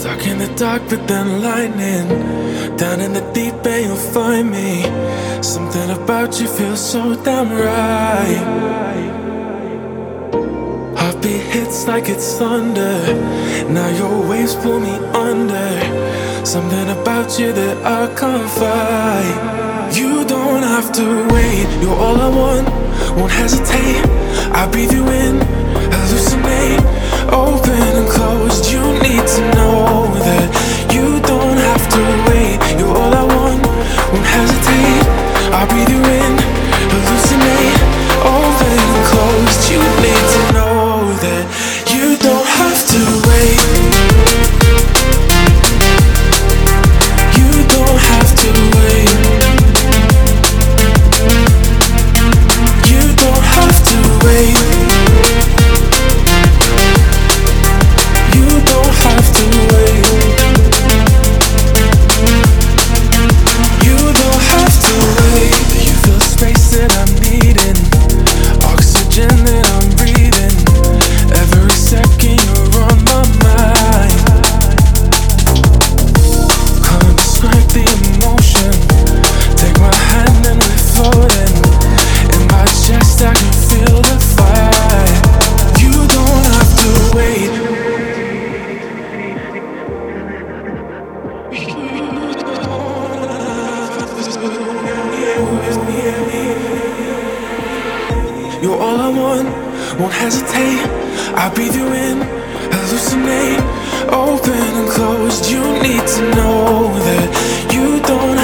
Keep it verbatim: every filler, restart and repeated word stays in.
Stuck in the dark, but then lightning. Down in the deep end, you'll find me. Something about you feels so damn right. Heartbeat hits like it's thunder. Now your waves pull me under. Something about you that I can't fight. You don't have to wait. You're all I want, won't hesitate. I breathe you in, hallucinate. Open and closed, you need to know that you don't have to wait. You're all I want, won't hesitate. I breathe you in, hallucinate. Open and closed, you need to know that you don't have to wait. You don't have to wait. You don't have to wait. You're all I want, won't hesitate. I breathe you in, hallucinate. Open and closed, you need to know that you don't